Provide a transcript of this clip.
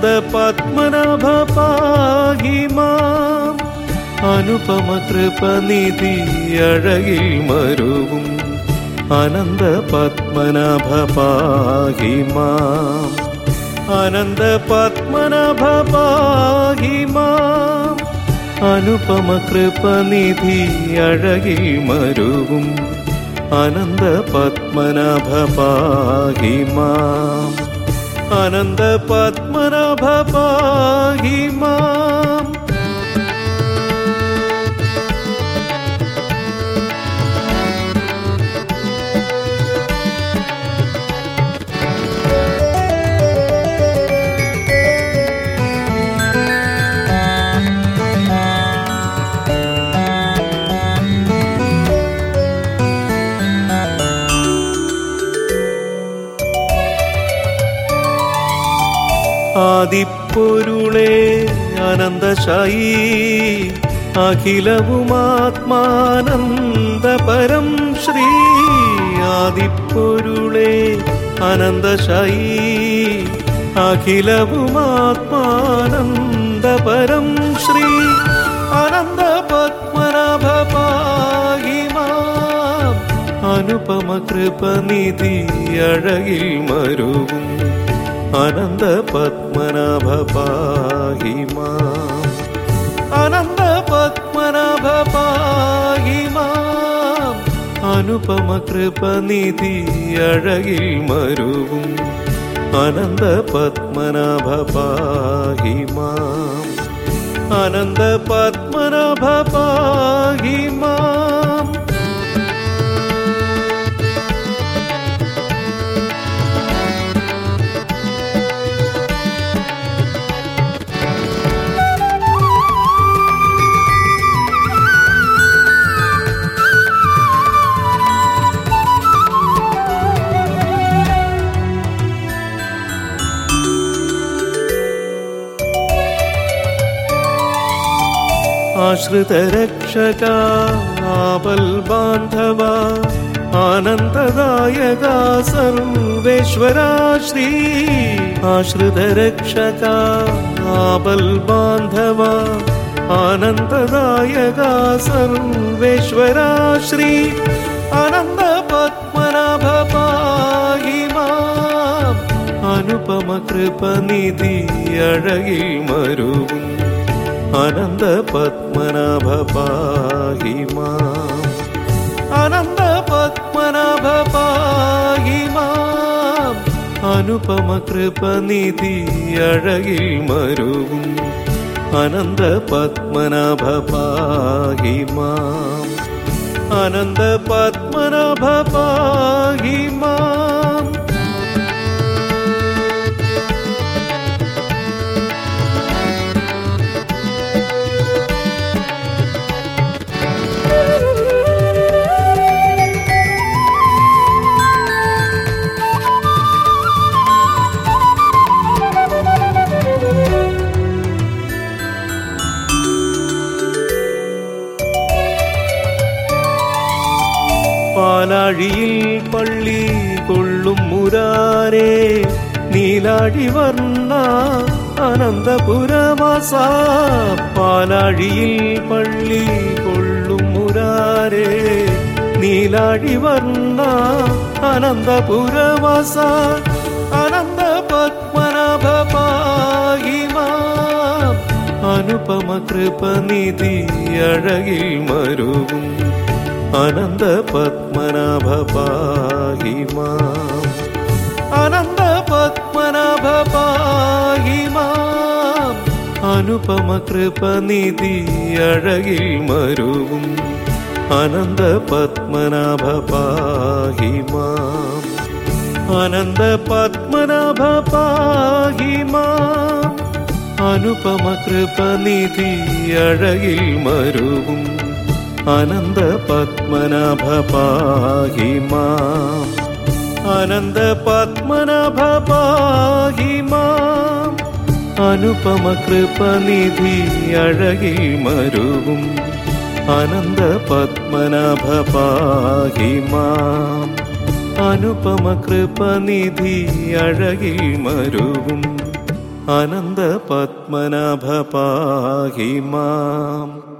അനന്ത പത്മനാഭ പാഹി മാം അനുപമ കൃപനിധി അഴകിൽ മരുവും അനന്ത പത്മനാഭ പാഹി മാം അനന്ത പത്മനാഭ പാഹി മാം അനുപമ കൃപനിധി അഴകിൽ മരുവും അനന്ത പത്മനാഭ പാഹി മാം അനന്ത പത്മനാഭ പാഹി മാം. ആദിപ്പൊരുളേ അനന്തശായി അഖിലവുമാത്മാനന്ദപരം ശ്രീ ആദിപ്പൊരുളേ അനന്തശായി അഖിലവുമാത്മാനന്ദപരം ശ്രീ അനന്ത പത്മനാഭ പാഹി മാം അനുപമ കൃപനിധി അഴകിൽ മരുവും അനന്ത പത്മനാഭ പാഹി മാം അനന്ത പത്മനാഭ പാഹി മാം അനുപമ കൃപനിധി അഴകിൽ മരുവും അനന്ത പത്മനാഭ പാഹി മാം അനന്ത പത്മനാഭ പാഹി മാം. ആശ്രിതരക്ഷക ആപൽ ബാന്ധവ ആനന്ദദായക സർവേശ്വര ശ്രീ ആശ്രിതരക്ഷക ആപൽ ബാന്ധവ ആനന്ദദായക സർവേശ്വര ശ്രീ അനന്ത പത്മനാഭ പാഹി മാം അനുപമ കൃപനിധി അഴകിൽ മരുവും അനന്ത പത്മനാഭ പാഹി മാം അനന്ത പത്മനാഭ പാഹി മാം അനുപമ കൃപനിധി അഴകിൽ മരുവും അനന്ത പത്മനാഭ പാഹി മാം അനന്ത പത്മനാഭ പാഹി മാം. പാലാഴിയിൽ പള്ളി കൊള്ളും മുരാരേ നീലാഴി വർണ്ണ അനന്തപുരവാസ പാലാഴിയിൽ പള്ളി കൊള്ളും മുരാരേ നീലാഴി വർണ്ണ അനന്തപുരവാസ അനന്ത പത്മനാഭ പാഹി മാം അനുപമ കൃപനിധി അഴകിൽ മരുവും അനന്ത പത്മനാഭ പാഹി മാം അനന്ത പത്മനാഭ പാഹി മാം അനുപമ കൃപനിധി അഴകിൽ മരുവും അനന്ത പത്മനാഭ പാഹി മാം അനന്ത പത്മനാഭ പാഹി മാം അനുപമ കൃപനിധി അഴകിൽ മരുവും അനന്ത പത്മനാഭ പാഹി മാം അനന്ത പത്മനാഭ പാഹി മാം അനുപമ കൃപനിധി അഴകിൽ മരുവും അനന്ത പത്മനാഭ പാഹി മാം അനുപമ കൃപനിധി അഴകിൽ മരുവും അനന്ത പത്മനാഭ പാഹി മാം.